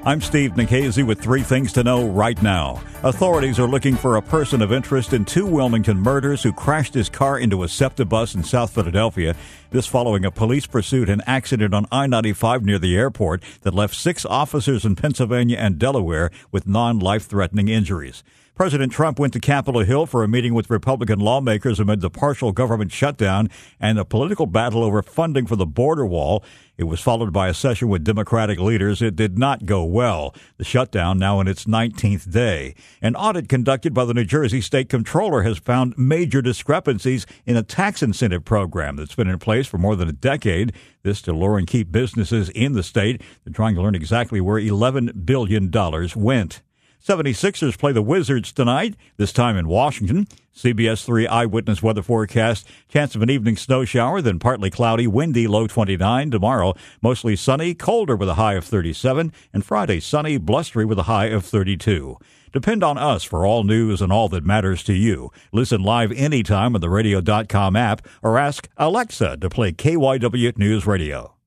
I'm Steve Nikhazy with 3 things to know right now. Authorities are looking for a person of interest in 2 Wilmington murders who crashed his car into a SEPTA bus in South Philadelphia. This following a police pursuit and accident on I-95 near the airport that left 6 officers in Pennsylvania and Delaware with non-life-threatening injuries. President Trump went to Capitol Hill for a meeting with Republican lawmakers amid the partial government shutdown and a political battle over funding for the border wall. It was followed by a session with Democratic leaders. It did not go well. The shutdown now in its 19th day. An audit conducted by the New Jersey State Comptroller has found major discrepancies in a tax incentive program that's been in place for more than a decade. This to lure and keep businesses in the state. They're trying to learn exactly where $11 billion went. 76ers play the Wizards tonight, this time in Washington. CBS 3 eyewitness weather forecast. Chance of an evening snow shower, then partly cloudy, windy, low 29. Tomorrow, mostly sunny, colder with a high of 37. And Friday, sunny, blustery with a high of 32. Depend on us for all news and all that matters to you. Listen live anytime on the radio.com app or ask Alexa to play KYW News Radio.